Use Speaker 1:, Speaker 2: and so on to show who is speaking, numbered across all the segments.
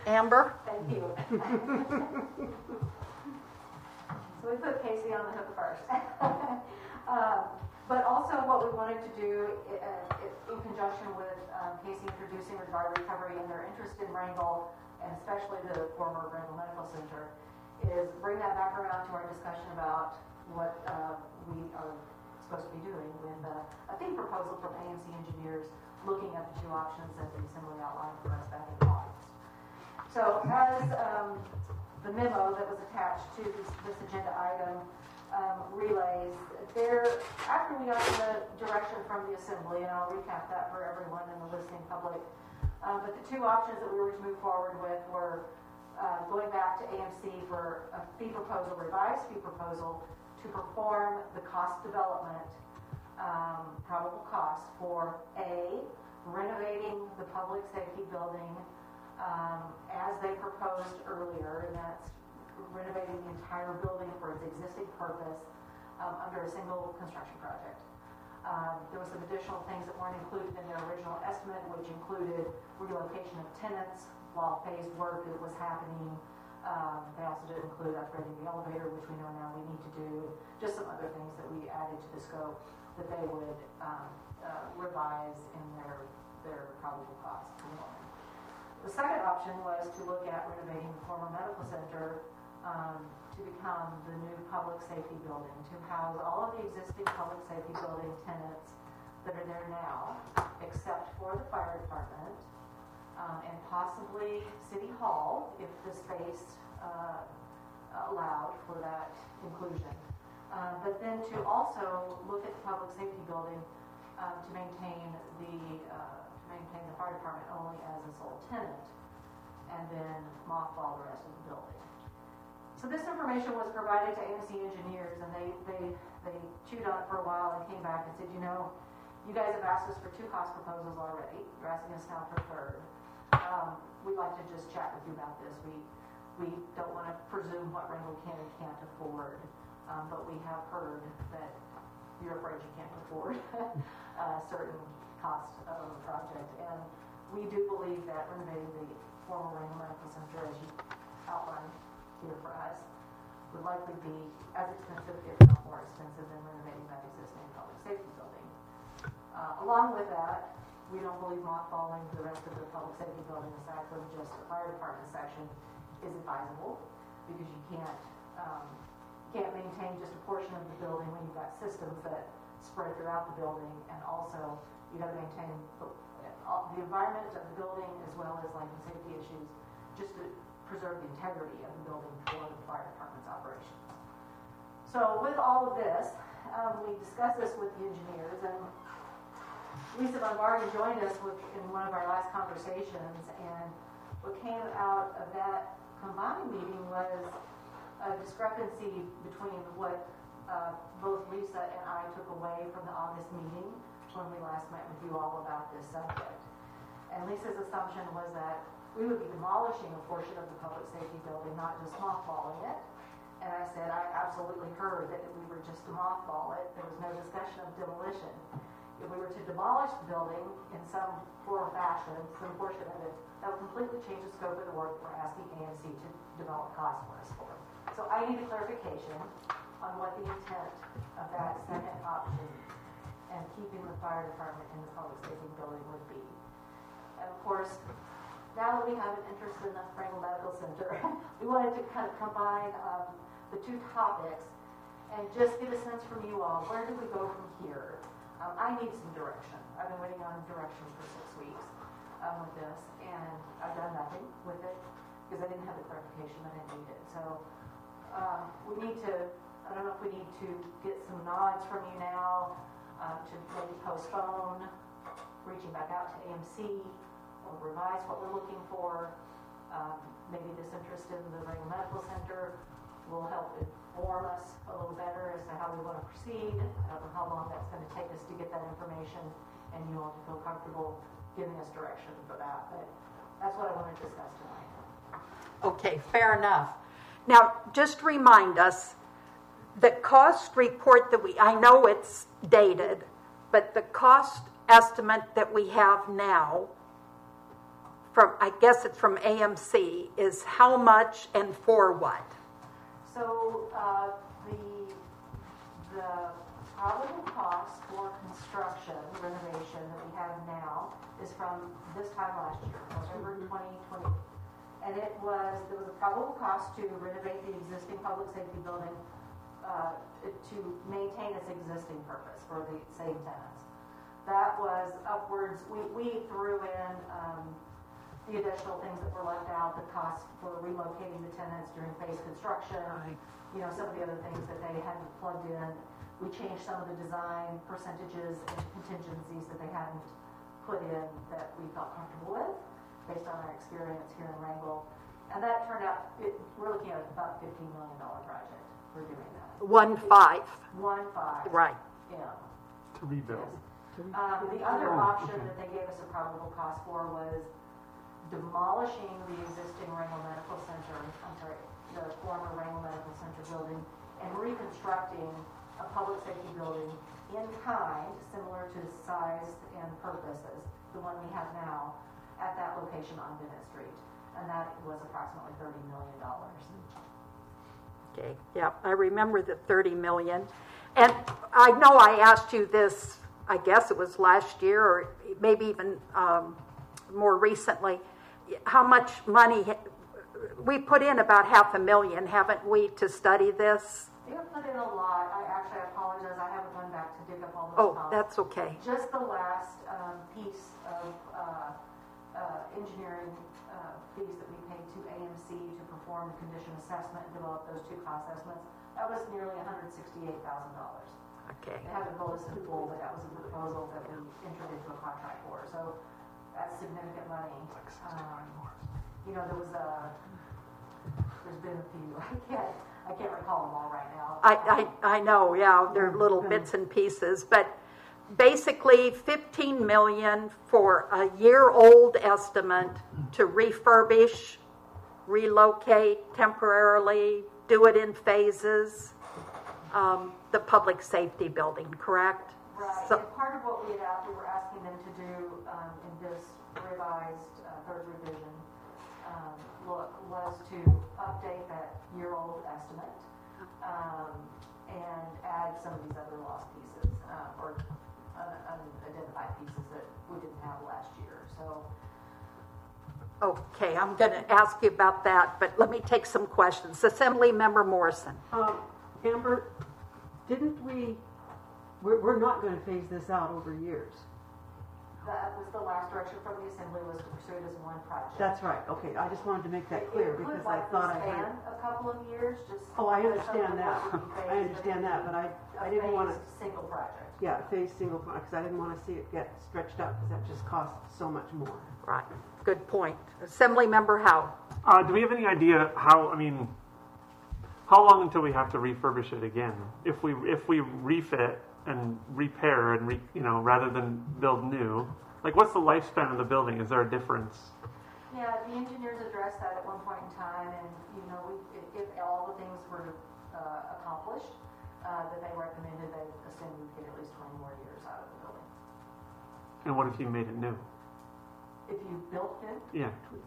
Speaker 1: Amber?
Speaker 2: Thank you. So we put Casey on the hook first. But also what we wanted to do in conjunction with Casey introducing regard recovery and their interest in Wrangell, and especially the former Wrangell Medical Center, is bring that back around to our discussion about what we are supposed to be doing with a fee proposal from AMC Engineers, looking at the two options that they similarly outlined for us back in August. So as the memo that was attached to this agenda item relays, after we got the direction from the Assembly, and I'll recap that for everyone in the listening public, but the two options that we were to move forward with were going back to AMC for a fee proposal, revised fee proposal, to perform the cost development, probable cost for A, renovating the public safety building as they proposed earlier, and that's renovating the entire building for its existing purpose under a single construction project. There were some additional things that weren't included in their original estimate, which included relocation of tenants while phased work was happening. They also did include upgrading the elevator, which we know now we need to do. Just some other things that we added to the scope that they would revise in their probable cost. The second option was to look at renovating the former medical center to become the new public safety building, to house all of the existing public safety building tenants that are there now, except for the fire department, and possibly City Hall, if the space allowed for that inclusion. But then to also look at the public safety building to maintain the fire department only as a sole tenant, and then mothball the rest of the building. So this information was provided to AMC Engineers, and they chewed on it for a while and came back and said, you know, you guys have asked us for two cost proposals already. You're asking us now for a third. We'd like to just chat with you about this. We don't want to presume what Wrangell can and can't afford, but we have heard that you're afraid you can't afford certain costs of the project. And we do believe that renovating the former Wrangell Medical Center, as you outlined here for us, would likely be as expensive, if not more expensive, than renovating that existing public safety building. Along with that, we don't believe mothballing the rest of the public safety building, aside from just the fire department section, is advisable, because you can't maintain just a portion of the building when you've got systems that spread throughout the building, and also you got to maintain the environment of the building as well as life and safety issues, just to preserve the integrity of the building for the fire department's operations. So with all of this, we discussed this with the engineers, and Lisa Von Bargen joined us in one of our last conversations, and what came out of that combined meeting was a discrepancy between what both Lisa and I took away from the August meeting when we last met with you all about this subject. And Lisa's assumption was that we would be demolishing a portion of the public safety building, not just mothballing it. And I said, I absolutely heard that we were just to mothball it. There was no discussion of demolition. If we were to demolish the building in some form or fashion, some portion of it, that would completely change the scope of the work we're asking AMC to develop costs for us for. So I need a clarification on what the intent of that second option and keeping the fire department in the public safety building would be. And of course, now that we have an interest in the Wrangell Medical Center, we wanted to kind of combine the two topics and just get a sense from you all, where do we go from here? I need some direction. I've been waiting on direction for 6 weeks with this, and I've done nothing with it because I didn't have the clarification that I needed. So we need to, I don't know if we need to get some nods from you now to maybe postpone reaching back out to AMC or revise what we're looking for. Maybe this interest in the Wrangell Medical Center will help inform us a little better as to how we want to proceed. I don't know how long that's going to take us to get that information and you all to feel comfortable giving us direction for that. But that's what I want to discuss tonight.
Speaker 1: Okay, fair enough. Now, just remind us, the cost report that I know it's dated, but the cost estimate that we have now from, I guess it's from AMC, is how much and for what?
Speaker 2: So, the probable cost for construction renovation that we have now is from this time last year, November 2020. And there was a probable cost to renovate the existing public safety building to maintain its existing purpose for the same tenants. That was upwards, we threw in the additional things that were left out, the cost for relocating the tenants during phase construction, some of the other things that they hadn't plugged in. We changed some of the design percentages and contingencies that they hadn't put in that we felt comfortable with based on our experience here in Wrangell. And that turned out, we're looking at about a $15 million project. We're doing that.
Speaker 1: 1.5.
Speaker 2: 1.5.
Speaker 1: Right.
Speaker 2: Yeah.
Speaker 3: To rebuild.
Speaker 2: Yes. The other option that they gave us a probable cost for was demolishing the existing Wrangell Medical Center, the former Wrangell Medical Center building, and reconstructing a public safety building in kind, similar to size and purposes, the one we have now, at that location on Bennett Street. And that was approximately $30 million.
Speaker 1: Okay, yeah, I remember the 30 million. And I know I asked you this, I guess it was last year or maybe even more recently, how much money, we put in about $500,000, haven't we, to study this?
Speaker 2: We have put in a lot. I apologize, I haven't gone back to dig up all those
Speaker 1: Oh,
Speaker 2: costs.
Speaker 1: that's okay.
Speaker 2: Just the last piece of engineering fees that we paid to AMC to perform the condition assessment and develop those two cost estimates, that was nearly $168,000.
Speaker 1: Okay.
Speaker 2: They haven't billed us in full, but that was a proposal that we entered into a contract for. So that's significant money. There's been a few. I can't recall them all right now.
Speaker 1: I know, yeah, they're little bits and pieces, but basically 15 million for a year-old estimate to refurbish, relocate temporarily, do it in phases, the public safety building, correct?
Speaker 2: Right,
Speaker 1: So,
Speaker 2: and part of what we were asking them to do in this revised third revision look was to update that year-old estimate and add some of these other lost pieces or unidentified pieces that we didn't have last year. So.
Speaker 1: okay, I'm going to ask you about that, but let me take some questions. Assembly Member Morrison.
Speaker 4: Amber, we're not going to phase this out over years.
Speaker 2: That was the last direction from the Assembly, was to pursue it as one project.
Speaker 4: That's right. Okay, I just wanted to make that clear because I thought I heard.
Speaker 2: It could likely span a couple of years, just.
Speaker 4: Oh, I
Speaker 2: because
Speaker 4: understand
Speaker 2: some of
Speaker 4: that.
Speaker 2: it would be phased,
Speaker 4: I understand that, but I didn't want to.
Speaker 2: Single project.
Speaker 4: Yeah, phase single because I didn't want to see it get stretched out because that just costs so much more.
Speaker 1: Right, good point. Assembly Member Howe.
Speaker 3: Do we have any idea how long until we have to refurbish it again? If we refit and repair and rather than build new, like what's the lifespan of the building? Is there a difference?
Speaker 2: Yeah, the engineers addressed that at one point in time, and if all the things were accomplished that they recommended, they assumed we'd get at least 20 more years out of the building.
Speaker 3: And what if you made it new?
Speaker 2: If you built it,
Speaker 3: Yeah.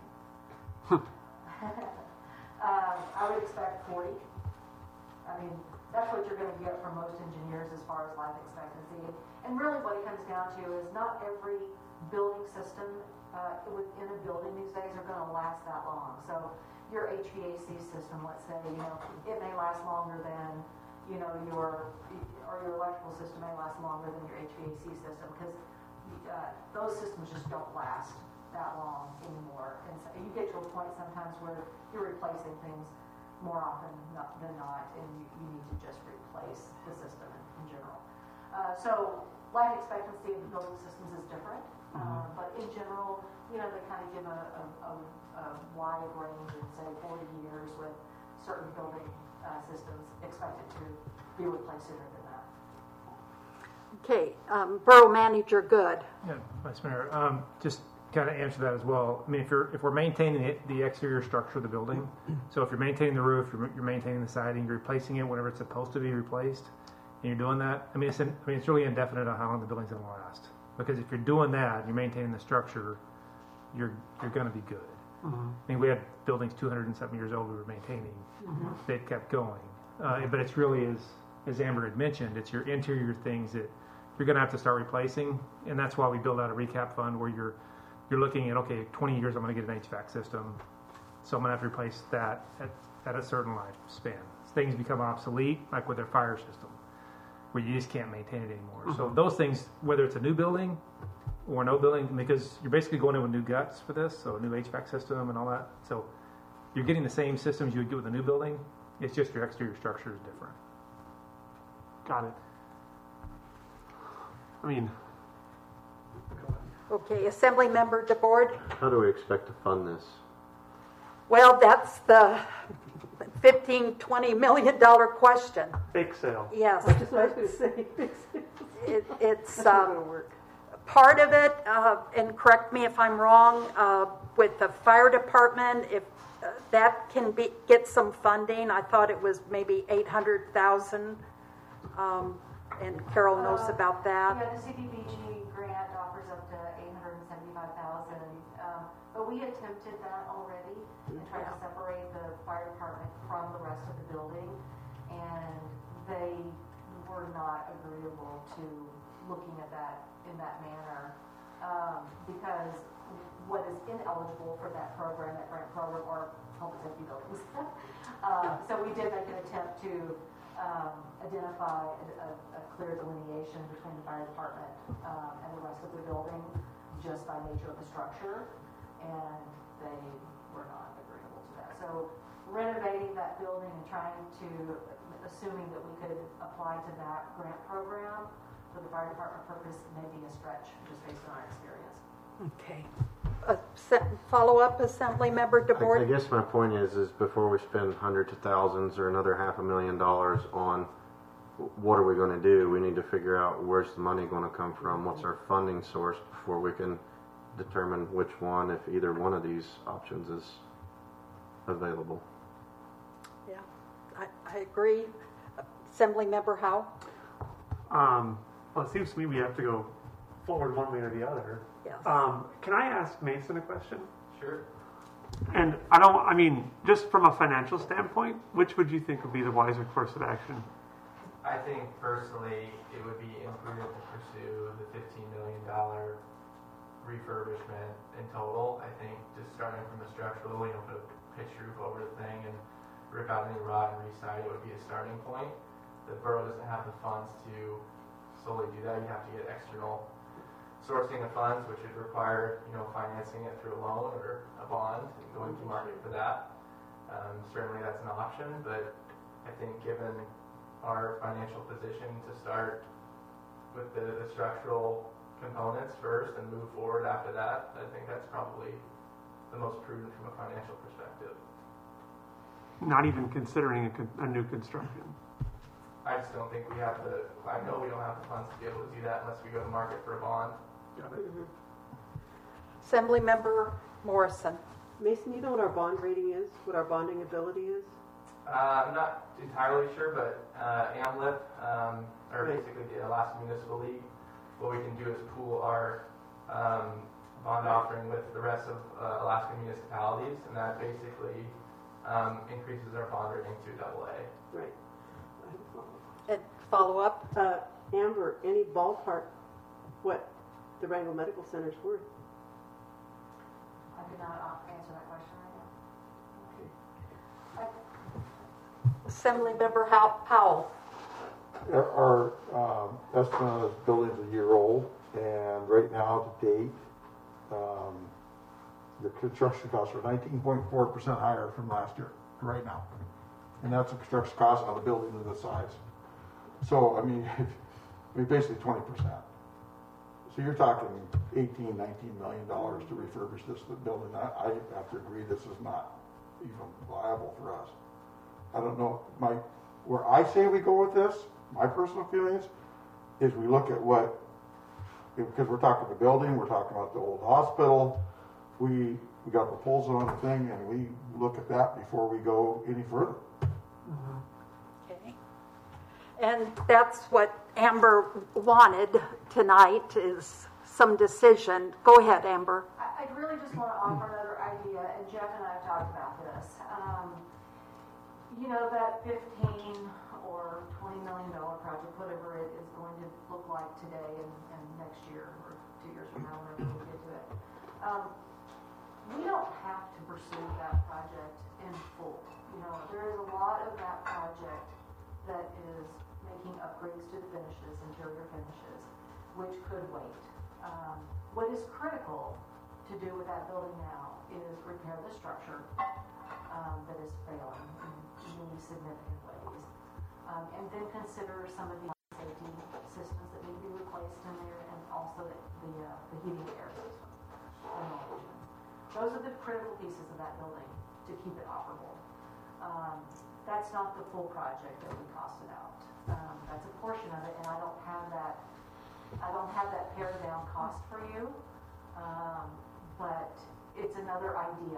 Speaker 2: I would expect 40. I mean, that's what you're going to get from most engineers as far as life expectancy. And really what it comes down to is not every building system within a building these days are going to last that long. So your HVAC system, let's say, it may last longer than, your electrical system may last longer than your HVAC system because those systems just don't last that long anymore. And so you get to a point sometimes where you're replacing things more often than not, and you need to just replace the system in general. So life expectancy of the building systems is different, but in general, they kind of give a wide range and say 40 years with certain building systems expected to be replaced sooner than that.
Speaker 1: Okay, Borough Manager Good.
Speaker 5: Yeah, Vice Mayor, just kind of answer that as well. I mean, if we're maintaining the exterior structure of the building, so if you're maintaining the roof, you're maintaining the siding, you're replacing it whenever it's supposed to be replaced, and you're doing that, it's really indefinite on how long the building's going to last. Because if you're doing that, you're maintaining the structure, you're going to be good. I mean, we had buildings 200 and something years old we were maintaining. They kept going. But it's really, as Amber had mentioned, it's your interior things that you're going to have to start replacing. And that's why we build out a recap fund where you're looking at, okay, 20 years I'm going to get an HVAC system. So I'm going to have to replace that at a certain lifespan. Things become obsolete, like with their fire system, where you just can't maintain it anymore. So those things, whether it's a new building or no building, because you're basically going in with new guts for this, so a new HVAC system and all that. So you're getting the same systems you would get with a new building. It's just your exterior structure is different.
Speaker 3: Got it. I mean,
Speaker 1: Okay, Assembly Member DeBoard?
Speaker 6: How do we expect to fund this?
Speaker 1: Well, that's the $15-20 million question.
Speaker 3: bake sale.
Speaker 1: Yes.
Speaker 4: That's just what I was going to say.
Speaker 1: It's
Speaker 4: That's not going to work.
Speaker 1: part of it, and correct me if I'm wrong, with the fire department, if that can get some funding. I thought it was maybe $800,000, and Carol knows about that.
Speaker 2: Yeah, the CDBG grant offers up to $875,000, but we attempted that already and tried to separate the fire department from the rest of the building, and they were not agreeable to looking at that in that manner, because what is ineligible for that program, that grant program, are public safety buildings. So we did make an attempt to identify a clear delineation between the fire department and the rest of the building, just by nature of the structure, and they were not agreeable to that. So renovating that building and trying to, assuming that we could apply to that grant program for the fire department purpose, may be a stretch just based on our experience.
Speaker 1: Okay. Follow-up, Assembly Member
Speaker 6: I
Speaker 1: DeBoard?
Speaker 6: guess my point is before we spend hundreds of thousands or another $500,000 on what are we going to do, we need to figure out where's the money going to come from, what's our funding source before we can determine which one, if either one of these options is available.
Speaker 1: Yeah, I agree. Assembly Member Howe?
Speaker 3: Well, it seems to me we have to go forward one way or the other.
Speaker 1: Yes.
Speaker 3: Can I ask Mason a question?
Speaker 7: Sure.
Speaker 3: And just from a financial standpoint, which would you think would be the wiser course of action?
Speaker 7: I think personally it would be imprudent to pursue the $15 million refurbishment in total. I think just starting from the structural, put a pitch roof over the thing and rip out any rot and re-side it would be a starting point. The borough doesn't have the funds to solely do that. You have to get external sourcing of funds, which would require, financing it through a loan or a bond and going to market for that. Certainly that's an option, but I think given our financial position to start with the structural components first and move forward after that, I think that's probably the most prudent from a financial perspective.
Speaker 3: Not even considering a new construction.
Speaker 7: I just don't think I know we don't have the funds to be able to do that unless we go to market for a bond.
Speaker 3: Got it.
Speaker 1: Assembly Member Morrison?
Speaker 4: Mason, you know what our bond rating is? What our bonding ability is?
Speaker 7: I'm not entirely sure, but AMLIP, or basically the Alaska Municipal League, what we can do is pool our bond offering with the rest of Alaska municipalities, and that basically increases our bond rating to AA.
Speaker 4: Right.
Speaker 1: And follow-up?
Speaker 4: Amber, any ballpark what the Wrangell Medical Center is worth?
Speaker 2: I could not answer that question right now.
Speaker 1: Assembly Member Powell?
Speaker 8: Our estimate is building's a year old, and right now to date, the construction costs are 19.4% higher from last year, right now. And that's the construction cost on a building of this size. So, basically 20%. So you're talking $18, $19 million to refurbish this building. I have to agree this is not even viable for us. I don't know, where I say we go with this, my personal feelings, is we look at because we're talking the building, we're talking about the old hospital, we got a proposal on the thing, and we look at that before we go any further.
Speaker 1: Okay. And that's what Amber wanted tonight, is some decision. Go ahead, Amber.
Speaker 2: I I'd really just want to offer another idea, and Jeff and I have talked about this. You know, that 15 or $20 million project, whatever it is going to look like today and next year or 2 years from now, whenever we get to it. We don't have to pursue that project in full. You know, there is a lot of that project that is making upgrades to the finishes, interior finishes, which could wait. What is critical to do with that building now is repair the structure that is failing in many significant ways. And then consider some of the safety systems that need to be replaced in there, and also the heating air system. Those are the critical pieces of that building to keep it operable. That's not the full project that we costed out. That's a portion of it, and I don't have that pared down cost for you, but it's another idea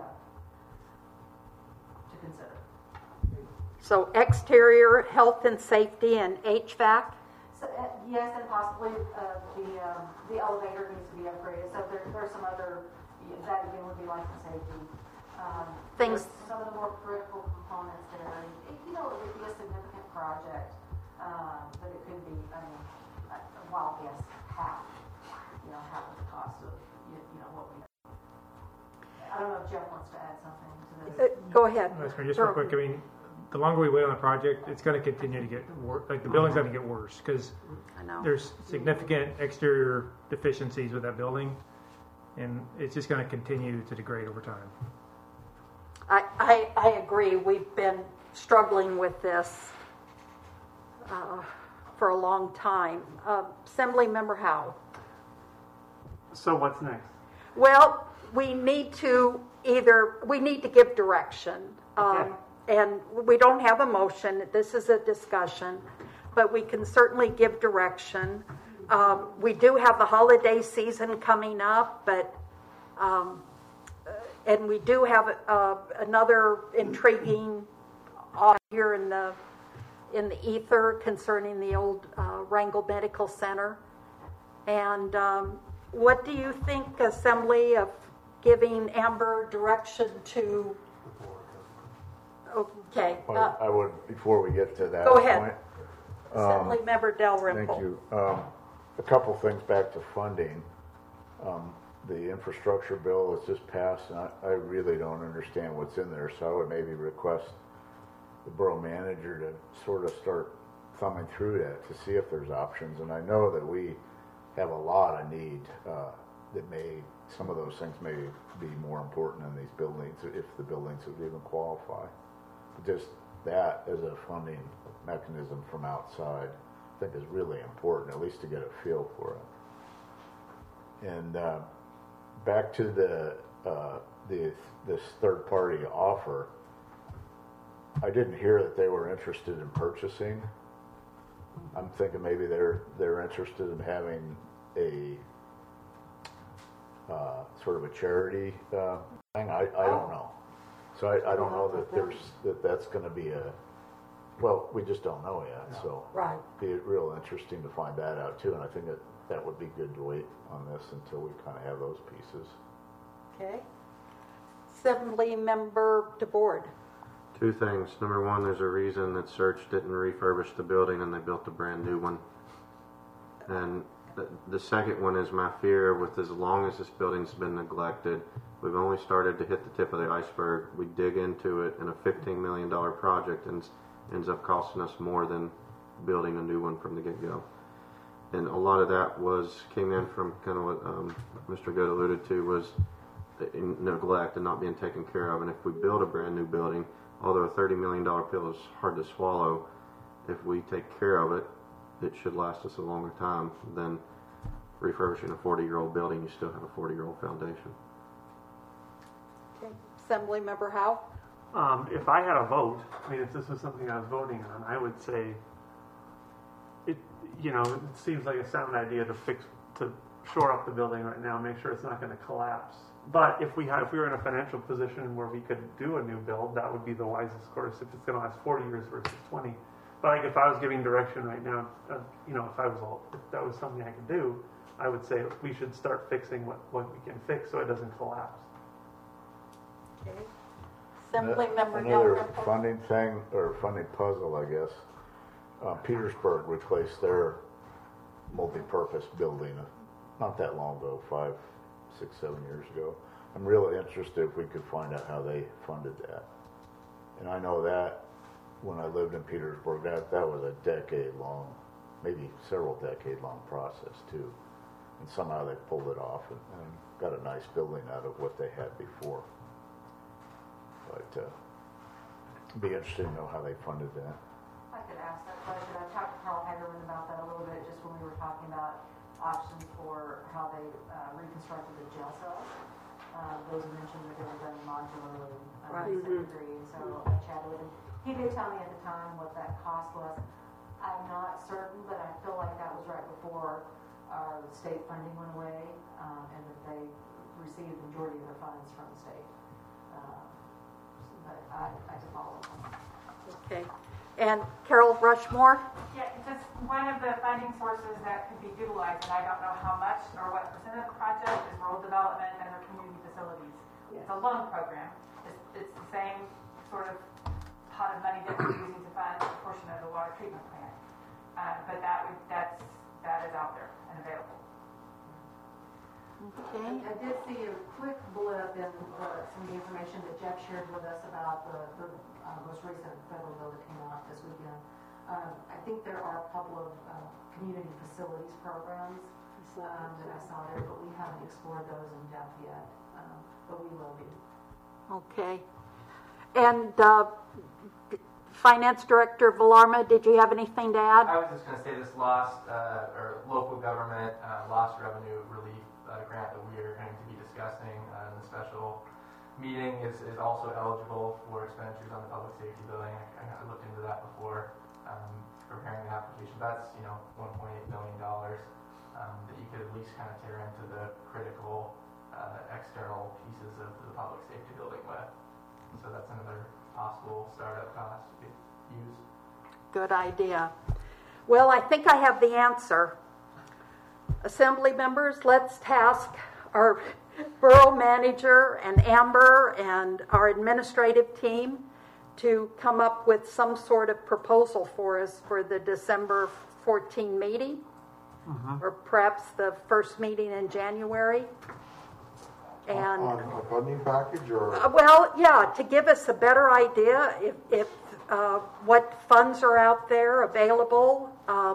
Speaker 2: to consider.
Speaker 1: So exterior health and safety and HVAC?
Speaker 2: So, yes, and possibly the elevator needs to be upgraded. So there's some other, that again would be life and safety.
Speaker 1: Things.
Speaker 2: Some of the more critical components there. You know, it would be a significant project, but it could be, I mean, a wild guess, half of the cost of, what we. I don't know if Jeff wants to add something to this.
Speaker 1: Go ahead.
Speaker 5: Just real quick, I mean, the longer we wait on the project, it's going to continue to get worse. Like, the building's going to get worse because there's significant exterior deficiencies with that building, and it's just going to continue to degrade over time.
Speaker 1: I agree. We've been struggling with this for a long time. Assembly Member Howe.
Speaker 3: So what's next?
Speaker 1: Well, we need to give direction.
Speaker 3: Okay.
Speaker 1: And we don't have a motion. This is a discussion, but we can certainly give direction. We do have the holiday season coming up, but and we do have another intriguing here in the ether concerning the old Wrangell Medical Center. And what do you think, Assembly, of giving Amber direction to? Okay.
Speaker 9: I would, before we get to that
Speaker 1: Go ahead.
Speaker 9: point.
Speaker 1: Assembly Member Dalrymple.
Speaker 9: Thank you. A couple things back to funding. The infrastructure bill that's just passed, and I really don't understand what's in there, so I would maybe request the borough manager to sort of start thumbing through that to see if there's options. And I know that we have a lot of need some of those things may be more important in these buildings, if the buildings would even qualify. Just that as a funding mechanism from outside, I think is really important, at least to get a feel for it. And back to this third party offer, I didn't hear that they were interested in purchasing. I'm thinking maybe they're interested in having a sort of a charity thing. I don't know. So I don't know that that's going to be well, we just don't know yet. So
Speaker 1: Right.
Speaker 9: It'd be real interesting to find that out too. And I think that would be good to wait on this until we kind of have those pieces.
Speaker 1: Okay. Assembly Member DeBoard.
Speaker 6: Two things. Number one, there's a reason that Search didn't refurbish the building and they built a brand new one. And the second one is my fear with as long as this building's been neglected, we've only started to hit the tip of the iceberg. We dig into it and a $15 million project ends up costing us more than building a new one from the get-go. And a lot of that came in from kind of what Mr. Good alluded to was neglect and not being taken care of. And if we build a brand new building, although a $30 million pill is hard to swallow, if we take care of it, it should last us a longer time than refurbishing a 40-year-old building. You still have a 40-year-old foundation.
Speaker 1: Okay. Assembly Member Howe.
Speaker 3: If I had a vote, I mean, if this was something I was voting on, I would say it seems like a sound idea to shore up the building right now, make sure it's not going to collapse. But if we were in a financial position where we could do a new build, that would be the wisest course if it's going to last 40 years versus 20. But like if I was giving direction right now, if that was something I could do, I would say we should start fixing what we can fix so it doesn't collapse.
Speaker 1: Okay. Assembly Member
Speaker 9: Another
Speaker 1: Dalrymple.
Speaker 9: funding thing, or funding puzzle, I guess. Petersburg replaced their multi-purpose building not that long ago, 5, 6, 7 years ago. I'm really interested if we could find out how they funded that. And I know that when I lived in Petersburg, that was a decade-long, maybe several decade-long process too. And somehow they pulled it off and got a nice building out of what they had before. But it'd be interesting to know how they funded that.
Speaker 2: I could ask that question. I talked to Carl Hagerman about that a little bit just when we were talking about options for how they reconstructed the jail cells. Those mentioned that they were done modularly to some degree, so I chatted with him. He did tell me at the time what that cost was. I'm not certain, but I feel like that was right before our state funding went away, and that they received the majority of their funds from the state. But I could follow up.
Speaker 1: Okay. And Carol Rushmore?
Speaker 10: Yeah, just one of the funding sources that could be utilized, and I don't know how much or what percent of the project, is rural development and their community facilities. It's a loan program. It's the same sort of pot of money that we're using to fund a portion of the water treatment plant. But that is out there and available.
Speaker 1: Okay.
Speaker 2: I did see a quick blip in some of the information that Jeff shared with us about the most recent federal bill that came out this weekend. I think there are a couple of community facilities programs that I saw there, but we haven't explored those in depth yet. But we will be.
Speaker 1: Okay. And Finance Director Villarma, did you have anything to add?
Speaker 7: I was just going to say this lost or local government lost revenue relief grant that we are going to be discussing in the special meeting is also eligible for expenditures on the public safety building. I looked into that before preparing the application. That's $1.8 million that you could at least kind of tear into the critical external pieces of the public safety building with. So that's another possible startup cost to use.
Speaker 1: Good idea. Well, I think I have the answer. Assembly members, let's task our borough manager and Amber and our administrative team to come up with some sort of proposal for us for the December 14 meeting, or perhaps the first meeting in January. And
Speaker 8: On a funding package or?
Speaker 1: well, yeah, to give us a better idea if what funds are out there available,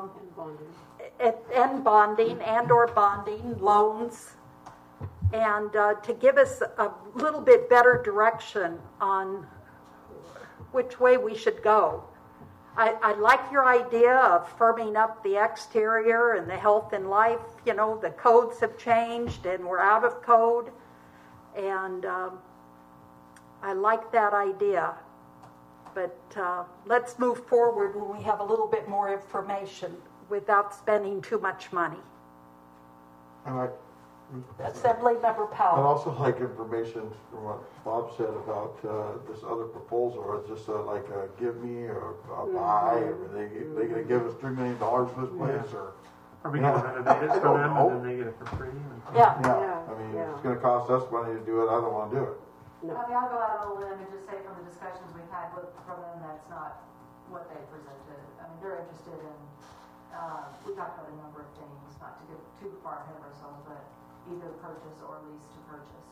Speaker 1: and bonding and or bonding loans, and to give us a little bit better direction on which way we should go. I like your idea of firming up the exterior and the health and life. The codes have changed and we're out of code. And I like that idea. But let's move forward when we have a little bit more information without spending too much money.
Speaker 8: And
Speaker 1: Assembly Member
Speaker 8: I'd
Speaker 1: Powell.
Speaker 8: also like information from what Bob said about this other proposal, or is this like a give me or a buy? Are they going to give us $3 million for this place? Or
Speaker 3: Are we going to renovate it for them and then they get it for free?
Speaker 1: Yeah.
Speaker 8: I mean, it's going to cost us money to do it. I don't want to do it.
Speaker 2: I mean, I'll go out on a limb and just say from the discussions we've had from them, that's not what they presented. I mean, they're interested in, we talked about a number of things, not to get too far ahead of ourselves, but either purchase or lease to purchase.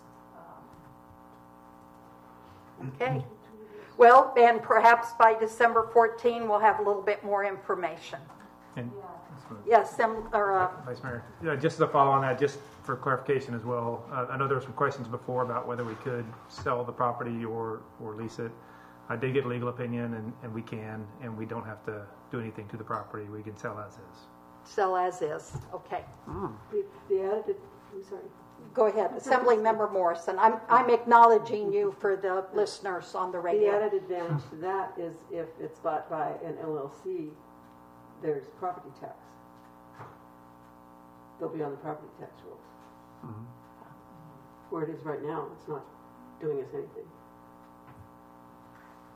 Speaker 1: Okay. Well, then perhaps by December 14 we'll have a little bit more information.
Speaker 5: And
Speaker 1: Yes,
Speaker 5: Vice Mayor, just to follow on that, just for clarification as well, I know there were some questions before about whether we could sell the property or lease it. I did get a legal opinion, and we can, and we don't have to do anything to the property. We can sell as is.
Speaker 1: sell as is. Okay.
Speaker 4: The added, I'm sorry.
Speaker 1: Go ahead, Assembly Member Morrison. I'm acknowledging you for the listeners on the
Speaker 4: The
Speaker 1: radio.
Speaker 4: added advantage to that is if it's bought by an LLC, there's property tax. They'll be on the property tax rolls. Where it is right now, it's not doing us anything.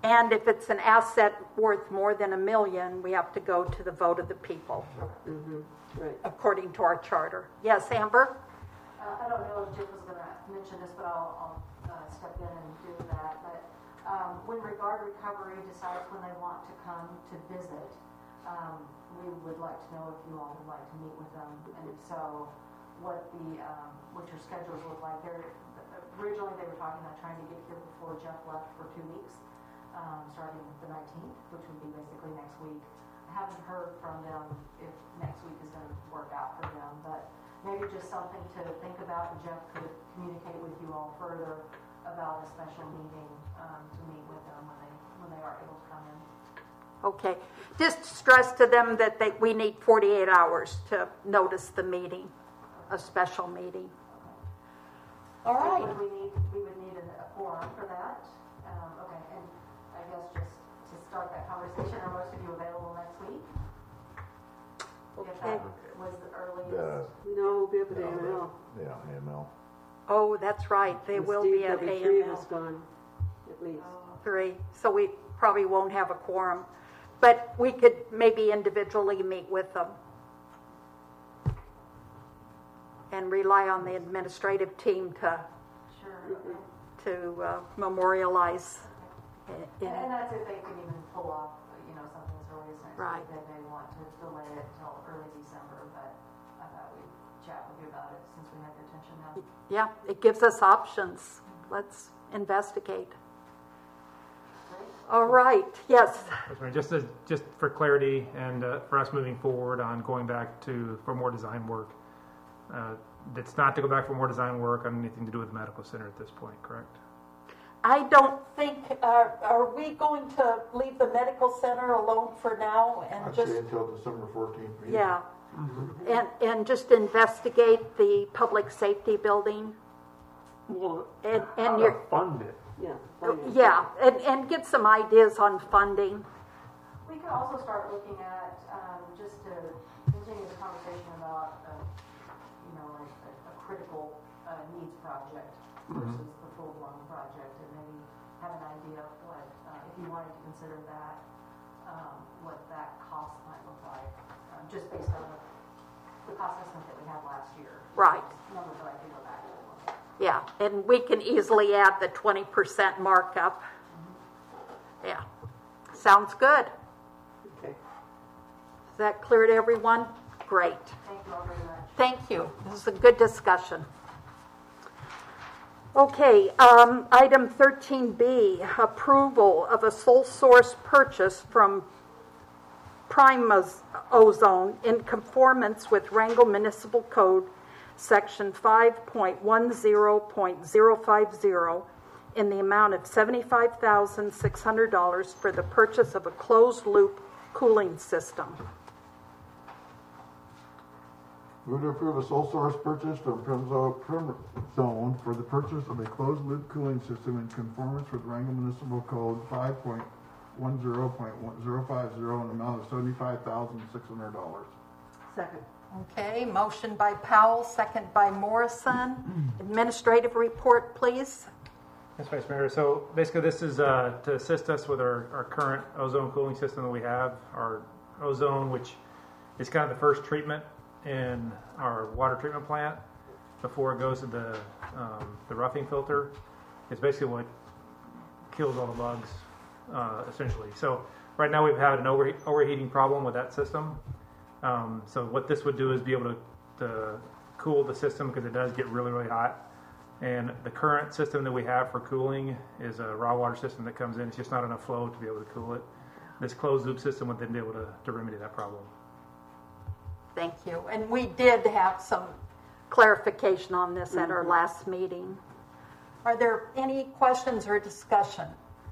Speaker 1: And if it's an asset worth more than $1 million, we have to go to the vote of the people,
Speaker 4: Right.
Speaker 1: according to our charter. Yes, Amber?
Speaker 2: I don't know if Jeff was going to mention this, but I'll step in and do that. But when Regard Recovery decides when they want to come to visit, we would like to know if you all would like to meet with them, and if so, what your schedules look like. Originally, they were talking about trying to get here before Jeff left for 2 weeks, starting the 19th, which would be basically next week. I haven't heard from them if next week is going to work out for them, but maybe just something to think about, and Jeff could communicate with you all further about a special meeting to meet with them when they are able to come in.
Speaker 1: Okay. Just stress to them that we need 48 hours to notice the meeting, a special meeting. All right.
Speaker 2: We would need a forum for that. Okay, and I guess just to start that conversation, are most of you available next week? If that was the earliest.
Speaker 4: No, we'll be up at AML.
Speaker 9: Yeah, AML.
Speaker 1: Oh, that's right. They
Speaker 4: And
Speaker 1: will
Speaker 4: Steve,
Speaker 1: be at
Speaker 4: there'll be 3 of
Speaker 1: AML.
Speaker 4: us gone, at least.
Speaker 1: 3. So we probably won't have a quorum. But we could maybe individually meet with them and rely on the administrative team to
Speaker 2: Sure. Okay.
Speaker 1: memorialize.
Speaker 2: And that's if they can even pull off, something as early as next
Speaker 1: Right.
Speaker 2: week. They may want to delay it until early December, but I thought we'd chat with you about it since we have your attention now.
Speaker 1: Yeah, it gives us options. Let's investigate. All right. Yes.
Speaker 5: Just for clarity and for us moving forward on going back for more design work, it's not to go back for more design work on anything to do with the medical center at this point, correct?
Speaker 1: I don't think, are we going to leave the medical center alone for now and
Speaker 8: I'd
Speaker 1: just,
Speaker 8: say until December 14th. meeting.
Speaker 1: yeah, and just investigate the public safety building?
Speaker 3: Well,
Speaker 1: And
Speaker 3: how
Speaker 1: you're,
Speaker 3: to fund it.
Speaker 4: Yeah.
Speaker 1: yeah, and get some ideas on funding.
Speaker 2: We could also start looking at, just to continue the conversation about, like a critical needs project versus the full-blown project, and maybe have an idea of what, if you wanted to consider that, what that cost might look like, just based on the cost estimate that we had last year.
Speaker 1: Right.
Speaker 2: Numbers that I could go back to.
Speaker 1: Yeah, and we can easily add the 20% markup. Yeah, sounds good.
Speaker 4: Okay.
Speaker 1: Is that clear to everyone? Great.
Speaker 2: Thank you all very much.
Speaker 1: Thank you. This is a good discussion. Okay, item 13B, approval of a sole source purchase from Prime Ozone in conformance with Wrangell Municipal Code, Section 5.10.050, in the amount of $75,600 for the purchase of a closed-loop cooling system.
Speaker 8: Move to approve a sole source purchase from Prim Zone for the purchase of a closed loop cooling system in conformance with Wrangell Municipal Code 5.10.050 in the amount of $75,600.
Speaker 4: Second.
Speaker 1: Okay, motion by Powell, second by Morrison. Administrative report, please.
Speaker 5: Yes, Vice Mayor. So basically this is to assist us with our current ozone cooling system that we have. Our ozone, which is kind of the first treatment in our water treatment plant before it goes to the roughing filter. It's basically what kills all the bugs, essentially. So right now we've had an overheating problem with that system. So what this would do is be able to cool the system because it does get really, really hot. And the current system that we have for cooling is a raw water system that comes in. It's just not enough flow to be able to cool it. This closed loop system would then be able to remedy that problem.
Speaker 1: Thank you. And we did have some clarification on this at our last meeting. Are there any questions or discussion?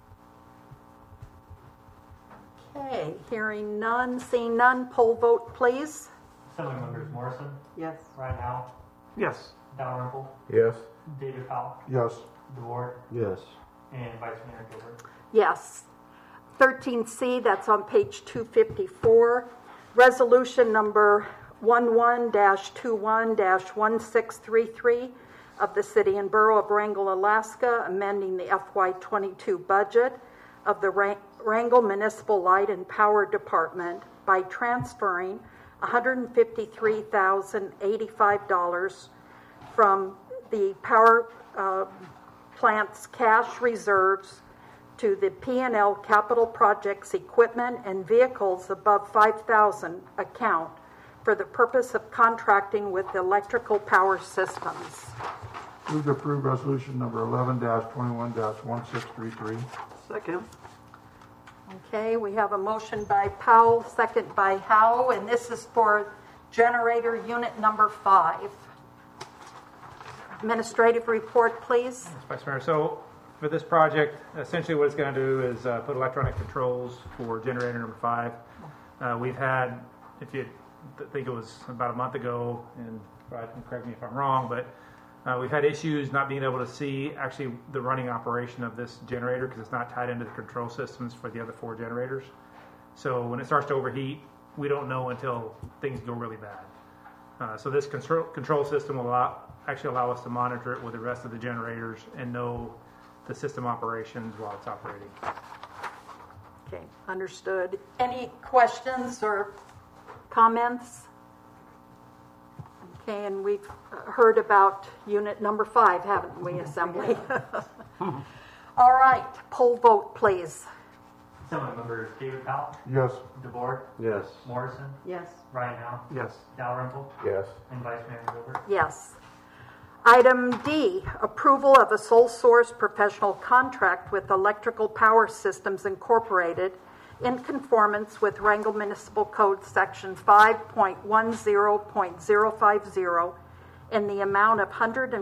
Speaker 1: Okay, hearing none, seeing none, poll vote, please.
Speaker 11: Assembly members Morrison,
Speaker 4: Yes.
Speaker 11: Ryan Howe,
Speaker 3: Yes.
Speaker 11: Dalrymple,
Speaker 9: Yes.
Speaker 11: David Powell,
Speaker 8: Yes.
Speaker 11: DeWard,
Speaker 6: Yes.
Speaker 11: and Vice Mayor Gilbert.
Speaker 1: Yes. 13C, that's on page 254. Resolution number 11-21-1633 of the City and Borough of Wrangell, Alaska, amending the FY22 budget of the Wrangell Municipal Light and Power Department by transferring $153,085 from the power plant's cash reserves to the P&L Capital Projects Equipment and Vehicles above 5,000 account for the purpose of contracting with electrical power systems.
Speaker 8: Move to approve resolution number 11-21-1633.
Speaker 3: Second.
Speaker 1: Okay, we have a motion by Powell, second by Howe, and this is for generator unit number 5. Administrative report, please.
Speaker 5: Vice Mayor, so for this project, essentially what it's going to do is put electronic controls for generator number 5. We've had, if you think it was about a month ago, and Brad can correct me if I'm wrong, but we've had issues not being able to see actually the running operation of this generator because it's not tied into the control systems for the other 4 generators. So when it starts to overheat, we don't know until things go really bad. So this control system will actually allow us to monitor it with the rest of the generators and know the system operations while it's operating.
Speaker 1: Okay, understood. Any questions or comments? Okay, and we've heard about unit number 5, haven't we, Assembly? All right, poll vote, please.
Speaker 11: Assembly members David Powell,
Speaker 8: Yes.
Speaker 11: DeBoer,
Speaker 6: Yes.
Speaker 11: Morrison,
Speaker 4: Yes.
Speaker 11: Ryan Howe,
Speaker 3: Yes.
Speaker 11: Dalrymple,
Speaker 9: Yes.
Speaker 11: and Vice Mayor Gilbert.
Speaker 1: Yes. Item D, approval of a sole source professional contract with Electrical Power Systems Incorporated in conformance with Wrangell Municipal Code Section 5.10.050 in the amount of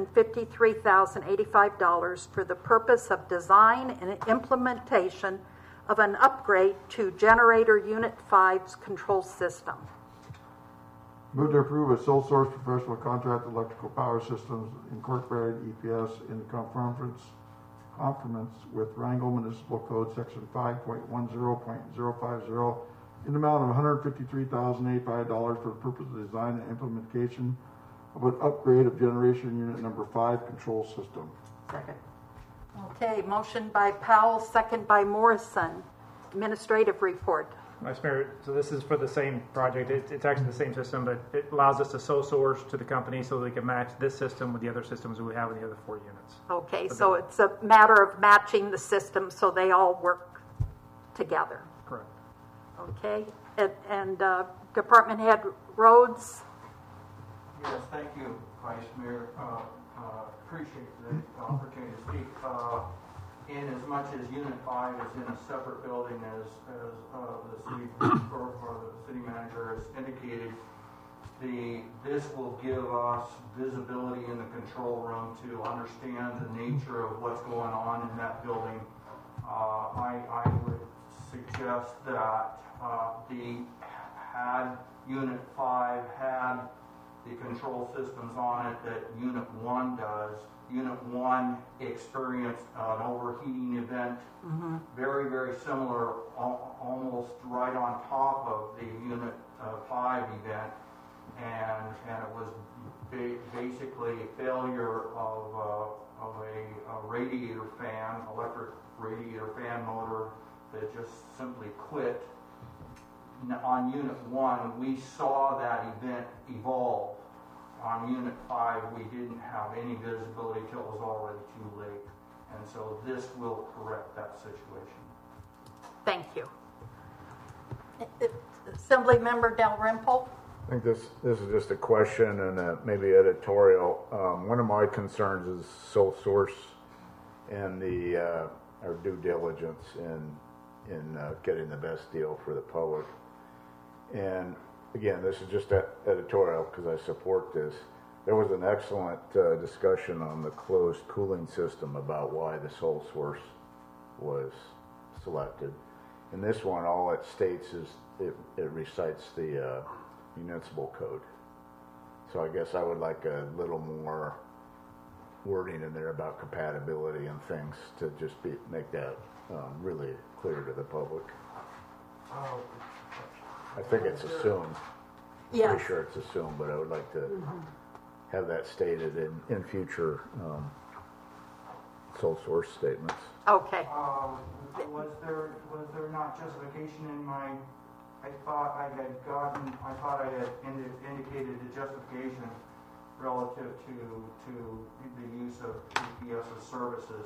Speaker 1: $153,085 for the purpose of design and implementation of an upgrade to Generator Unit 5's control system.
Speaker 8: Move to approve a sole source professional contract with Electrical Power Systems Incorporated, EPS, in conformance with Wrangell Municipal Code Section 5.10.050 in the amount of $153,085 for the purpose of design and implementation of an upgrade of Generation Unit number 5 control system.
Speaker 4: Second.
Speaker 1: Okay, motion by Powell, second by Morrison. Administrative report.
Speaker 5: Vice Mayor, so this is for the same project. It's actually the same system, but it allows us to sole source to the company so we can match this system with the other systems that we have in the other 4 units.
Speaker 1: Okay, so it's a matter of matching the system so they all work together.
Speaker 5: Correct.
Speaker 1: Okay, and Department Head Rhodes.
Speaker 12: Yes, thank you, Vice Mayor. Appreciate the opportunity to speak. In as much as Unit 5 is in a separate building as the city or the city manager has indicated, this will give us visibility in the control room to understand the nature of what's going on in that building. I would suggest that had Unit 5 had the control systems on it that Unit 1 does. Unit 1 experienced an overheating event, very, very similar, almost right on top of the Unit 5 event, and it was basically a failure of a radiator fan, electric radiator fan motor that just simply quit. On Unit 1, we saw that event evolve. On Unit 5, we didn't have any visibility till it was already too late. And so this will correct that situation.
Speaker 1: Thank you. Assembly Member Dalrymple.
Speaker 9: I think this is just a question and maybe editorial. One of my concerns is sole source and our due diligence in getting the best deal for the public. And again, this is just editorial because I support this. There was an excellent discussion on the closed cooling system about why the sole source was selected. In this one, all it states is it recites the municipal code. So I guess I would like a little more wording in there about compatibility and things to just make that really clear to the public. I think it's assumed.
Speaker 1: Yes.
Speaker 9: Pretty sure it's assumed, but I would like to have that stated in future sole source statements.
Speaker 1: Okay.
Speaker 12: was there not justification in my, I thought I had indicated the justification relative to the use of EPS's services.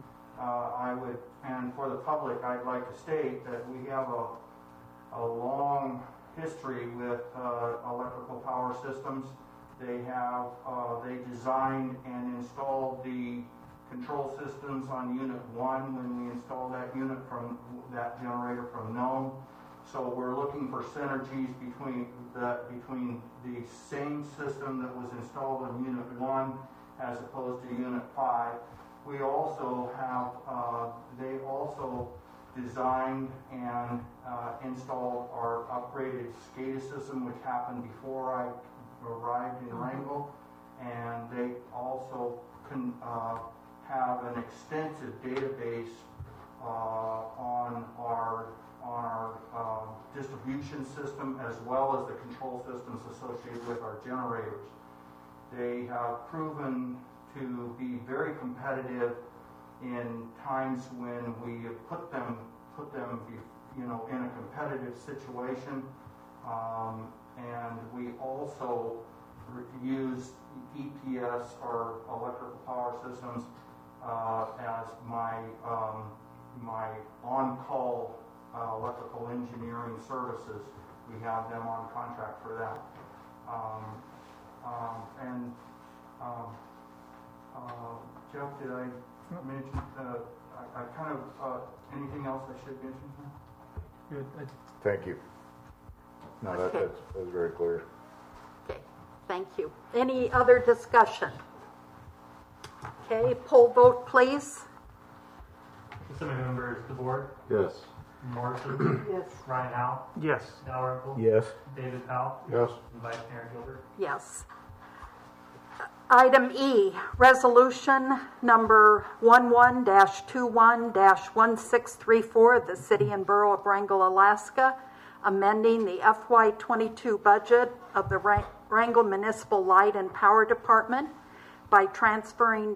Speaker 12: And for the public, I'd like to state that we have a long history with electrical power systems. They designed and installed the control systems on Unit 1 when we installed that unit from that generator from Nome. So we're looking for synergies between the same system that was installed on Unit 1 as opposed to Unit 5. We also have, they also designed and installed our upgraded SCADA system, which happened before I arrived in Wrangell, and they also have an extensive database on our distribution system as well as the control systems associated with our generators. They have proven to be very competitive in times when we have put them in a competitive situation, and we also use EPS or electrical power systems as my on-call electrical engineering services. We have them on contract for that. Jeff, did I mention, I kind of, anything else I should mention?
Speaker 5: Good.
Speaker 9: Thank you. No,
Speaker 1: Okay.
Speaker 9: that's very clear.
Speaker 1: Okay, thank you. Any other discussion? Okay, poll vote, please.
Speaker 11: Assembly members DeBoer,
Speaker 6: Yes.
Speaker 11: Morrison,
Speaker 4: Yes.
Speaker 11: Ryan Howe,
Speaker 3: Yes.
Speaker 11: Dalrymple,
Speaker 9: Yes.
Speaker 11: David Powell,
Speaker 6: Yes.
Speaker 11: and Vice Mayor Gilbert.
Speaker 1: Yes. Item E, resolution number 11-21-1634, the City and Borough of Wrangell, Alaska, amending the FY22 budget of the Wrangell Municipal Light and Power Department by transferring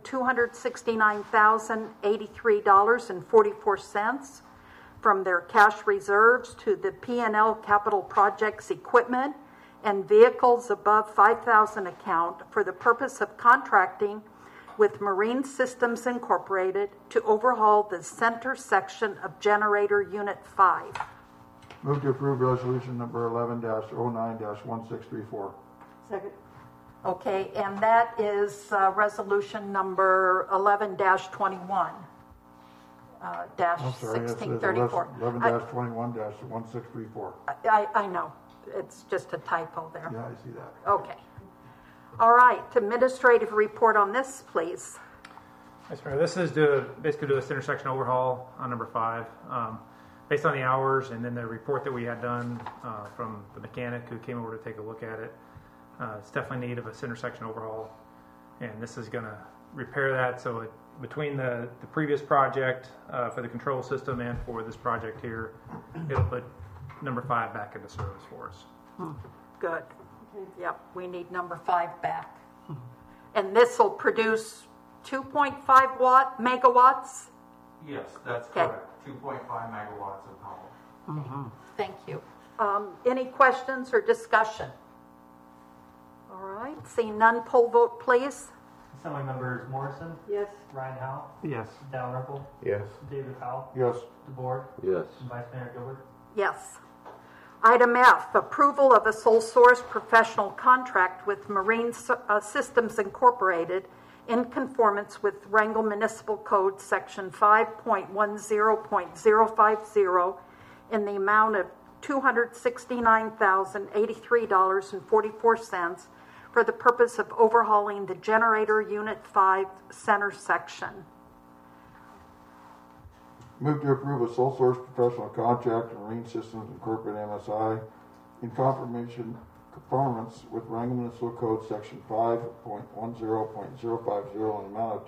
Speaker 1: $269,083.44 from their cash reserves to the P&L Capital Projects Equipment and Vehicles Above 5,000 account for the purpose of contracting with Marine Systems Incorporated to overhaul the center section of Generator Unit 5.
Speaker 8: Move to approve resolution number 11-09-1634.
Speaker 4: Second.
Speaker 1: Okay, and that is resolution number 11-21. Dash
Speaker 8: I'm sorry, it says
Speaker 1: 1634.
Speaker 8: 11-21-1634.
Speaker 1: I know, it's just a typo there.
Speaker 8: Yeah, I see that.
Speaker 1: Okay. All right, administrative report on this, please.
Speaker 5: Yes, Mayor. This is basically do this intersection overhaul on number 5. Based on the hours and then the report that we had done from the mechanic who came over to take a look at it, it's definitely in need of a intersection overhaul. And this is going to repair that. So between the previous project for the control system and for this project here, it'll put number 5 back into service for us.
Speaker 1: Good. Yep, we need number 5 back. And this will produce 2.5 megawatts?
Speaker 12: Yes, that's
Speaker 1: Okay.
Speaker 12: correct. 2.5 megawatts of power.
Speaker 1: Thank you. Any questions or discussion? All right, seeing none, poll vote, please.
Speaker 11: Assembly members Morrison,
Speaker 4: Yes.
Speaker 11: Ryan Howe,
Speaker 3: Yes.
Speaker 11: Dalrymple,
Speaker 9: Yes.
Speaker 11: David Powell,
Speaker 8: Yes.
Speaker 11: DeBoer,
Speaker 6: Yes.
Speaker 11: and Vice Mayor Gilbert.
Speaker 1: Yes. Item F, approval of a sole source professional contract with Marine Systems Incorporated in conformance with Wrangell Municipal Code Section 5.10.050 in the amount of $269,083.44 for the purpose of overhauling the Generator Unit 5 center section.
Speaker 8: Move to approve a sole source professional contract with Marine Systems Incorporated MSI in conformance with Wrangell Municipal Code Section 5.10.050 in the amount of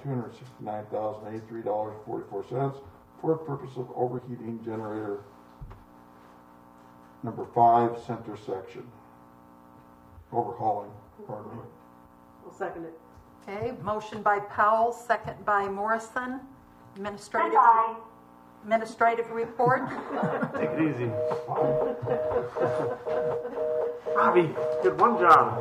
Speaker 8: $269,083.44 for the purpose of overheating generator number 5 center section. Overhauling, pardon me.
Speaker 4: I'll second it.
Speaker 1: Okay, motion by Powell, second by Morrison. Administrative. administrative report?
Speaker 3: Take it easy. Robbie, did one job.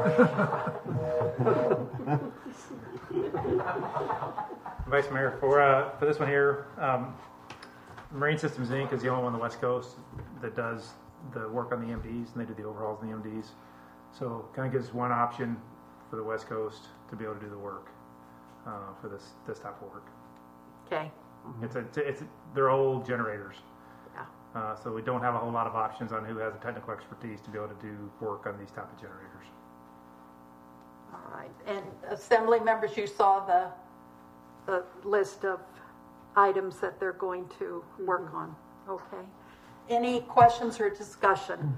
Speaker 5: Vice Mayor, for this one here, Marine Systems Inc. is the only one on the West Coast that does the work on the MDs, and they do the overhauls on the MDs. So kind of gives one option for the West Coast to be able to do the work for this type of work.
Speaker 1: Okay.
Speaker 5: They're old generators.
Speaker 1: Yeah.
Speaker 5: So we don't have a whole lot of options on who has the technical expertise to be able to do work on these type of generators.
Speaker 1: All right. And Assembly members, you saw the list of items that they're going to work on. Okay. Any questions or discussion?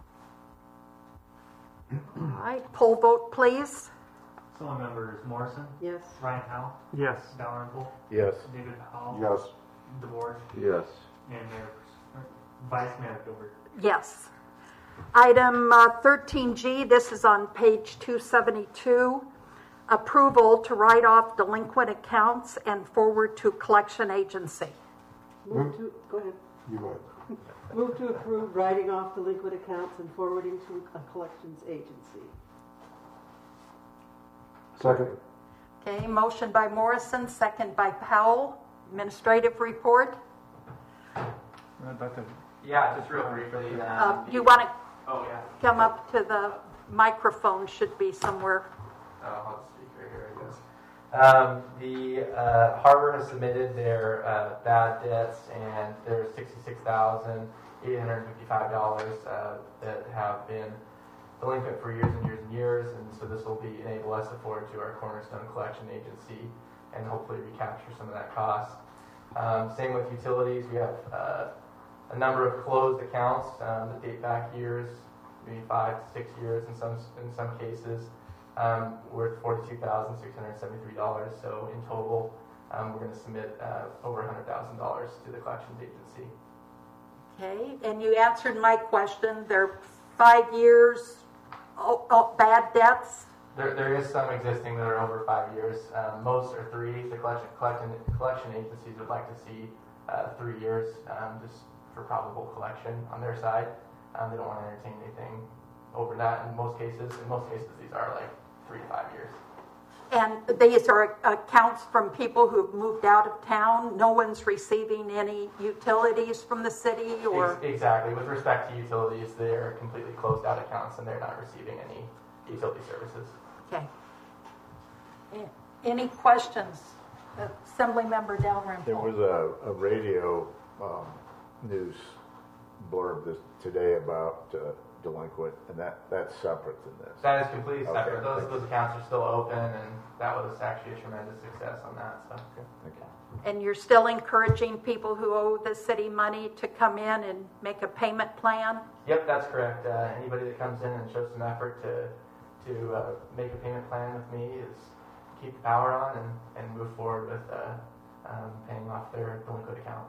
Speaker 1: All right. Poll vote, please.
Speaker 11: Assembly members Morrison,
Speaker 4: Yes.
Speaker 11: Ryan Howe,
Speaker 3: Yes.
Speaker 11: Dalrymple,
Speaker 9: Yes.
Speaker 11: David Powell,
Speaker 8: Yes.
Speaker 11: DeBoer,
Speaker 6: Yes.
Speaker 11: and Vice Mayor Gilbert.
Speaker 1: Yes. Item 13G, this is on page 272. Approval to write off delinquent accounts and forward to collection agency.
Speaker 4: Go ahead.
Speaker 8: You go ahead.
Speaker 4: Move to approve writing off delinquent accounts and forwarding to a collections agency.
Speaker 8: Second.
Speaker 1: Okay, motion by Morrison, second by Powell. Administrative report.
Speaker 5: I'd like to
Speaker 7: Yeah, just real briefly.
Speaker 1: You want to
Speaker 7: Oh, yeah.
Speaker 1: come up to the microphone, should be somewhere.
Speaker 7: I'll just speak right here, I guess. The harbor has submitted their bad debts, and there's $66,855 that have been delinquent for years and years and years, and so this will enable us to forward to our Cornerstone Collection Agency and hopefully recapture some of that cost. Same with utilities. We have a number of closed accounts that date back years, maybe 5 to 6 years in some cases. Worth $42,673. So in total, we're going to submit over $100,000 to the collections agency.
Speaker 1: Okay, and you answered my question. They're 5 years bad debts.
Speaker 7: There is some existing that are over 5 years. Most are 3. The collection agencies would like to see 3 years, just for probable collection on their side. They don't want to entertain anything over that in most cases. In most cases, these are like 3 to 5 years.
Speaker 1: And these are accounts from people who've moved out of town. No one's receiving any utilities from the city, or
Speaker 7: Exactly. With respect to utilities, they're completely closed out accounts and they're not receiving any utility services.
Speaker 1: okay. Any questions, Assemblymember Dalrymple?
Speaker 9: There was a radio news blurb today about delinquent, and that's separate than this.
Speaker 7: That is completely
Speaker 9: Okay,
Speaker 7: separate.
Speaker 9: thank
Speaker 7: Those accounts are still open, and that was actually a tremendous success on that. So.
Speaker 9: Thank you.
Speaker 1: And you're still encouraging people who owe the city money to come in and make a payment plan?
Speaker 7: Yep, that's correct. Anybody that comes in and shows some effort to make a payment plan with me is keep the power on and move forward with paying off their delinquent account.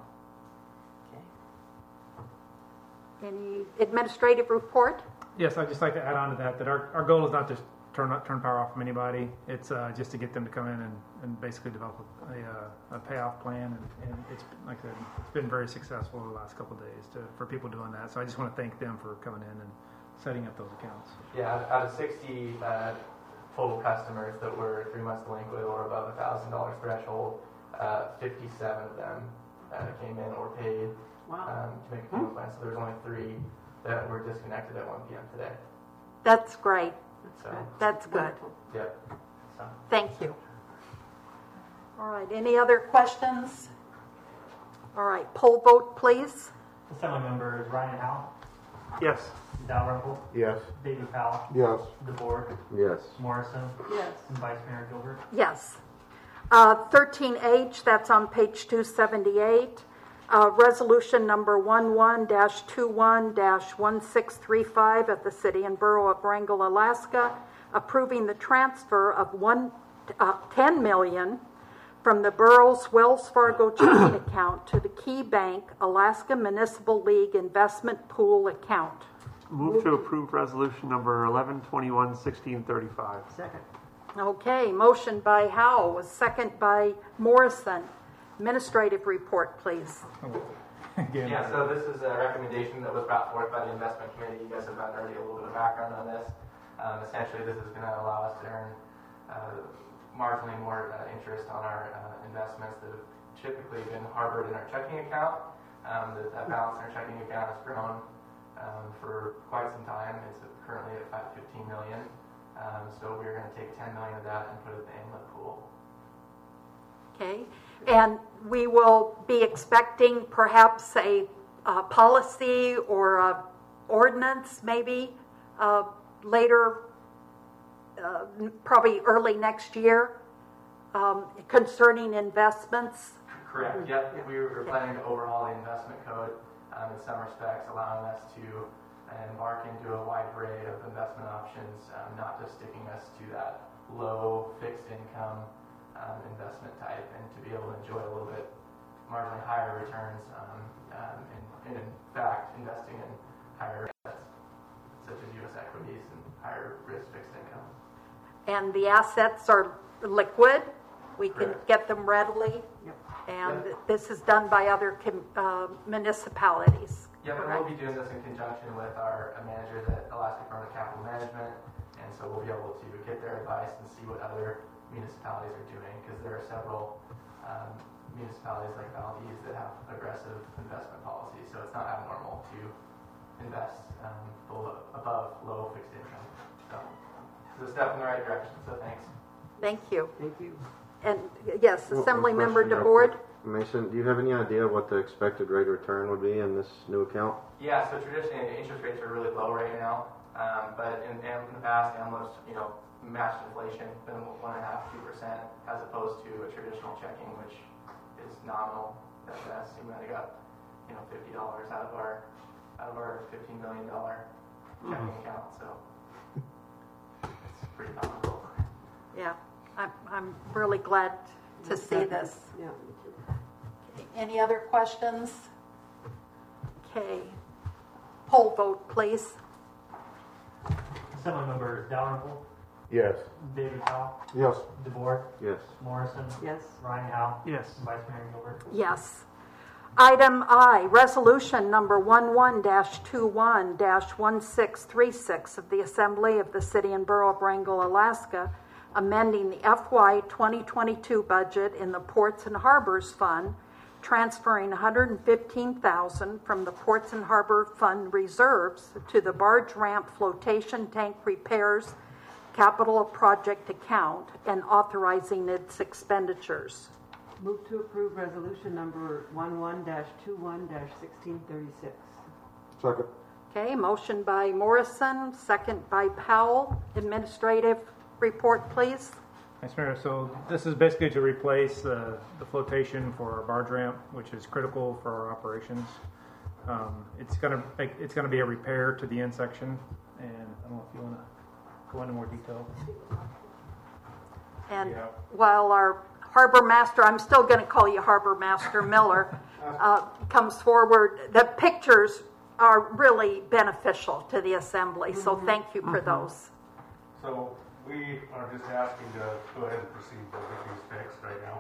Speaker 1: Okay. Any administrative report?
Speaker 5: Yes, I'd just like to add on to that our goal is not to turn power off from anybody. It's just to get them to come in and basically develop a payoff plan. And it's, like I said, it's been very successful the last couple of days for people doing that. So I just want to thank them for coming in and setting up those accounts.
Speaker 7: Yeah, out of 60 total customers that were 3 months delinquent or above $1,000 threshold, 57 of them came in or paid to make a payment plan. So there's only 3 that were disconnected at 1 p.m. today.
Speaker 1: That's great.
Speaker 7: So,
Speaker 1: That's good.
Speaker 7: yep. So.
Speaker 1: Thank you. All right, any other questions? All right, poll vote, please.
Speaker 11: Assembly members Ryan Howe,
Speaker 3: Yes.
Speaker 11: Dalrymple,
Speaker 9: Yes.
Speaker 11: David Powell,
Speaker 8: Yes.
Speaker 11: DeBoer,
Speaker 6: Yes.
Speaker 11: Morrison,
Speaker 4: Yes.
Speaker 11: and Vice Mayor Gilbert.
Speaker 1: Yes. 13H, that's on page 278. Resolution number 11-21-1635 of the City and Borough of Wrangell, Alaska, approving the transfer of $10 million from the borough's Wells Fargo checking account to the Key Bank Alaska Municipal League Investment Pool account.
Speaker 3: Move to approve resolution number 11/21/1635.
Speaker 4: Second.
Speaker 1: Okay, motion by Howell, was second by Morrison. Administrative report, please.
Speaker 5: again.
Speaker 7: Yeah, so this is a recommendation that was brought forth by the investment committee. You guys have gotten already a little bit of background on this. Essentially, this is going to allow us to earn marginally more interest on our investments that have typically been harbored in our checking account. That balance in our checking account has grown for quite some time. It's currently at about 15 million. So we're going to take 10 million of that and put it in the inlet pool.
Speaker 1: Okay, and we will be expecting perhaps a policy or a ordinance maybe later, probably early next year, concerning investments.
Speaker 7: Correct. Yep. We were planning to overhaul the investment code in some respects, allowing us to embark into a wide array of investment options, not just sticking us to that low fixed income investment type, and to be able to enjoy a little bit marginally higher returns, and in fact investing in higher assets such as U.S. equities and higher risk fixed income.
Speaker 1: And the assets are liquid. We can
Speaker 7: Correct.
Speaker 1: get them readily. And this is done by other municipalities.
Speaker 7: Yeah, but we'll be doing this in conjunction with our managers at Alaska Department of Capital Management, and so we'll be able to get their advice and see what other municipalities are doing, because there are several municipalities like Valdez that have aggressive investment policies, so it's not abnormal to invest above low fixed income. So it's a step in the right direction, so thanks.
Speaker 1: Thank you.
Speaker 4: Thank you.
Speaker 1: And yes,
Speaker 6: Well,
Speaker 1: Assembly
Speaker 6: one
Speaker 1: Member
Speaker 6: question real
Speaker 1: DeBoard.
Speaker 6: quick. Mason, do you have any idea what the expected rate of return would be in this new account?
Speaker 7: Yeah, so traditionally the interest rates are really low right now, but in the past, AMLO's matched inflation, been 1.5–2%, as opposed to a traditional checking, which is nominal at best. You might have got $50 out of our $15 million checking account, so it's pretty nominal.
Speaker 1: Yeah, I'm really glad to see this.
Speaker 4: Yeah.
Speaker 1: Any other questions? Okay. Poll vote, please.
Speaker 11: Assembly members Dalrymple,
Speaker 9: Yes.
Speaker 11: David Powell,
Speaker 8: Yes.
Speaker 11: DeBoer,
Speaker 6: Yes.
Speaker 11: Morrison,
Speaker 4: Yes.
Speaker 11: Ryan Howe,
Speaker 3: Yes.
Speaker 11: and Vice Mayor Gilbert.
Speaker 1: Yes. Item I, resolution number 11-21-1636 of the Assembly of the City and Borough of Wrangell, Alaska, amending the FY 2022 budget in the Ports and Harbors Fund, transferring $115,000 from the Ports and Harbor Fund reserves to the barge ramp flotation tank repairs capital project account, and authorizing its expenditures.
Speaker 4: Move to approve resolution number 11-21-1636.
Speaker 8: Second.
Speaker 1: Okay, motion by Morrison, second by Powell. Administrative report, please.
Speaker 5: Thanks, Mayor. So this is basically to replace the flotation for our barge ramp, which is critical for our operations. It's gonna be a repair to the end section, and I don't know if you want to go into more detail.
Speaker 1: And
Speaker 5: Yeah.
Speaker 1: while our Harbor Master, I'm still going to call you Harbor Master Miller, comes forward, the pictures are really beneficial to the Assembly, so thank you for those.
Speaker 13: So we are just asking to go ahead and proceed to get these fixed right now.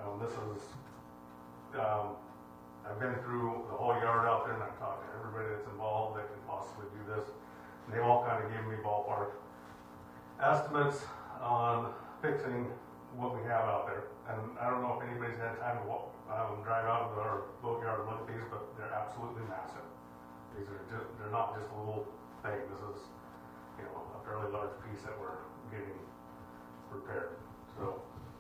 Speaker 13: I've been through the whole yard out there and I've talked to everybody that's involved that can possibly do this. And they all kind of gave me ballpark estimates on fixing what we have out there. And I don't know if anybody's had time to drive out of our boat yard and look at these, but they're absolutely massive. They're not just a little thing. This is, a fairly large piece that we're getting repaired. So,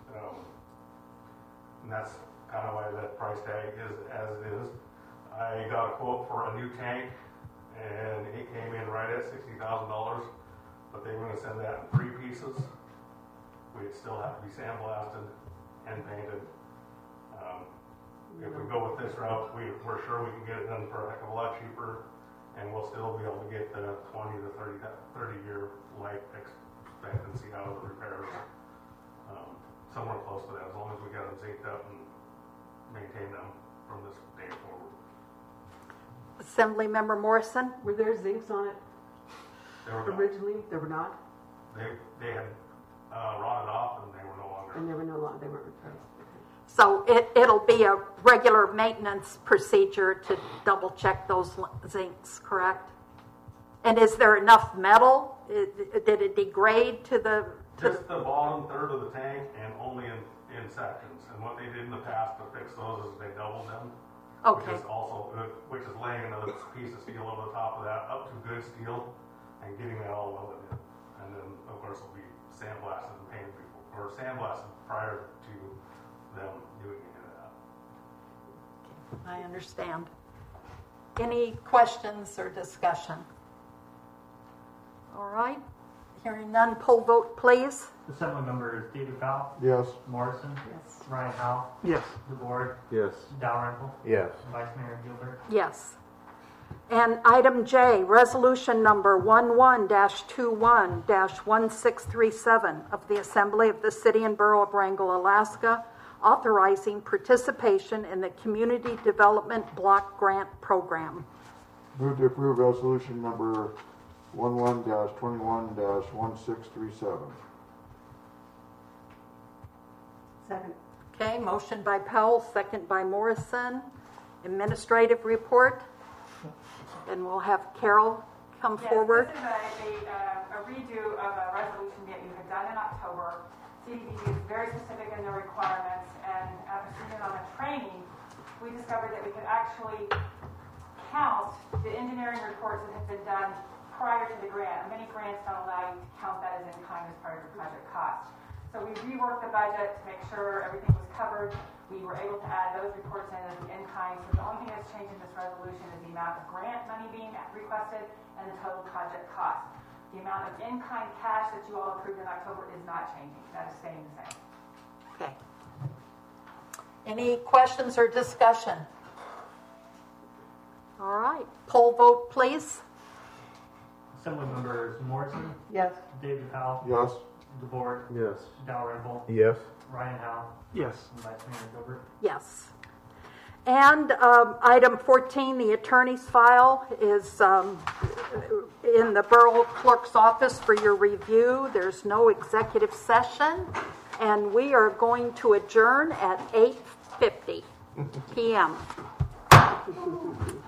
Speaker 13: and that's kind of why that price tag is as it is. I got a quote for a new tank, and it came in right at $60,000, but they were going to send that in 3 pieces. We'd still have to be sandblasted and painted. If we go with this route, we're sure we can get it done for a heck of a lot cheaper, and we'll still be able to get the 20 to 30 year life expectancy out of the repairs. Somewhere close to that, as long as we got them zinced up and maintain them from this day forward.
Speaker 1: Assembly Member Morrison?
Speaker 4: Were there zincs on it
Speaker 13: They were not.
Speaker 4: originally? There were not?
Speaker 13: They had rotted off and they were no longer.
Speaker 4: And they were no longer, they weren't replaced.
Speaker 1: So it'll be a regular maintenance procedure to double check those zincs, correct? And is there enough metal? Did it degrade to the?
Speaker 13: Just the bottom third of the tank and only in sections. And what they did in the past to fix those is they doubled them.
Speaker 1: Okay.
Speaker 13: Which is laying another piece of steel over the top of that up to good steel and getting that all welded in. And then, of course, it'll be sandblasted and painted before, or sandblasted prior to them doing any of that.
Speaker 1: I understand. Any questions or discussion? All right. Hearing none, poll vote, please.
Speaker 11: Assembly members David Powell,
Speaker 8: Yes.
Speaker 11: Morrison,
Speaker 4: Yes.
Speaker 11: Ryan Howe,
Speaker 3: Yes.
Speaker 11: DeBoer,
Speaker 6: Yes.
Speaker 11: Dalrymple,
Speaker 9: Yes.
Speaker 11: Vice Mayor Gilbert.
Speaker 1: Yes. And item J, resolution number 11-21-1637 of the Assembly of the City and Borough of Wrangell, Alaska, authorizing participation in the Community Development Block Grant Program.
Speaker 8: Move to approve resolution number 11-21-1637.
Speaker 4: Second.
Speaker 1: Okay, motion by Powell, second by Morrison. Administrative report. And we'll have Carol come forward.
Speaker 10: Yes, this is a redo of a resolution that you had done in October. CDBG is very specific in their requirements, and after seeing it on a training, we discovered that we could actually count the engineering reports that have been done prior to the grant. Many grants don't allow you to count that as in kind as part of your project cost. So we reworked the budget to make sure everything was covered. We were able to add those reports in as in kind. So the only thing that's changed in this resolution is the amount of grant money being requested and the total project cost. The amount of in-kind cash that you all approved in October is not changing. That is staying the same.
Speaker 1: Okay. Any questions or discussion? All right. Poll vote, please.
Speaker 11: Assembly members Morrison,
Speaker 4: Yes.
Speaker 11: David Powell,
Speaker 8: Yes.
Speaker 11: DeBoer,
Speaker 6: Yes.
Speaker 11: Dalrymple,
Speaker 9: Yes.
Speaker 11: Ryan Howe,
Speaker 3: Yes.
Speaker 11: and Vice Mayor Gilbert.
Speaker 1: Yes. And item 14, the attorney's file is in the Borough Clerk's office for your review. There's no executive session, and we are going to adjourn at 8:50 p.m.